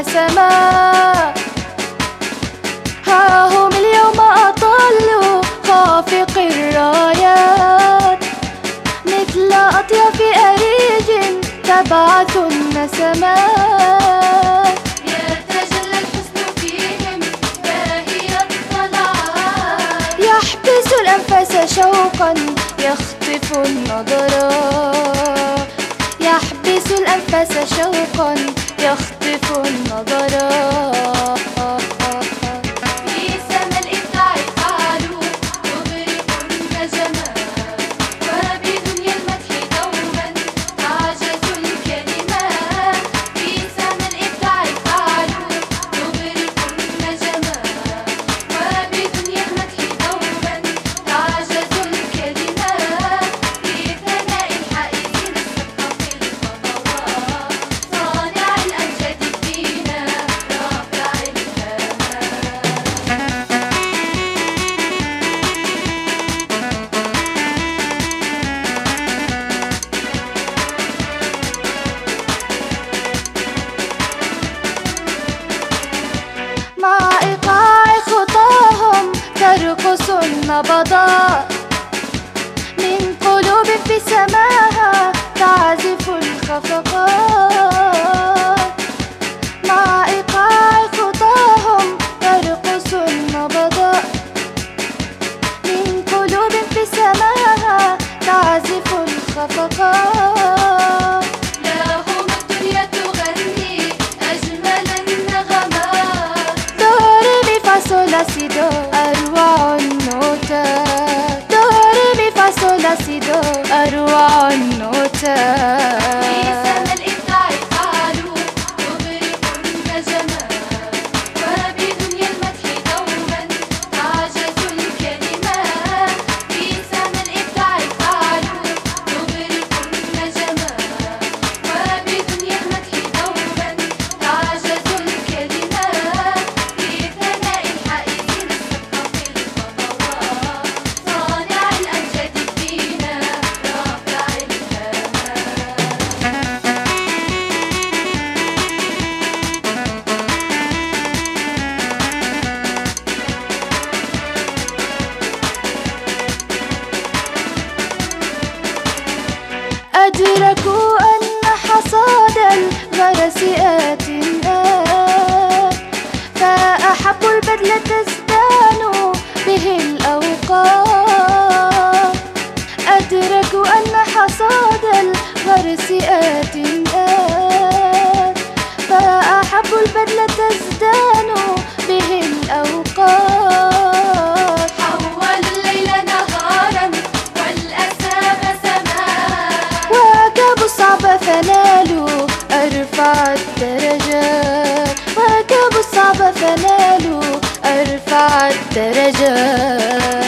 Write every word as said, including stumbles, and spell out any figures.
سما. ها هم اليوم أطلوا خافق الرايات، مثل أطياف أريج تبعث النسمات. يتجلى الحسن فيهم باهي الطلعات، يحبس الأنفاس شوقا يخطف النظرا، يحبس الأنفاس شوقا يخطف النظرا. في سما الإبداع فعلوا تغرق النجمات، وبدنيا المدح دوما تعجز الكلمات. في سما الإبداع فعلوا تغرق النجمات، وبدنيا المدح دوما تعجز الكلمات. في ثناء الحائزين السبق في الخطوات، صانع الأمجاد فينا رافع مع إيقاع خطاهم ترقص النبضات، من قلوب في سماها تعزف الخفقات. مع إيقاع خطاهم ترقص النبضات، من قلوب في سماها تعزف الخفقات. لهم الدنيا تغني أجمل النغمات، دو ري مي فا صول لا سي دو أروع النوتات، دو ري مي فا صول لا سي دو أروع النوتات. في سما الإبداع فعلوا تغرق النجمات، وبدنيا المدح دوما تعجز الكلمات. في سما الإبداع فعلوا تغرق النجمات، وبدنيا المدح دوما تعجز الكلمات. في ثناء الحائزين السبق في الخطوات، صانع الأمجاد فينا رافع أدركوا أن حصاد الغرس آت آت، فأحبوا البذل تزدان به الأوقات. أدركوا أن حصاد الغرس آت آت، فأحبوا البذل تزدان به الأوقات. حولوا الليل نهارا والأسام سماء، واجهوا الصعب فنالوا أرفع الدرجات، واجهوا الصعب فنالوا أرفع الدرجات.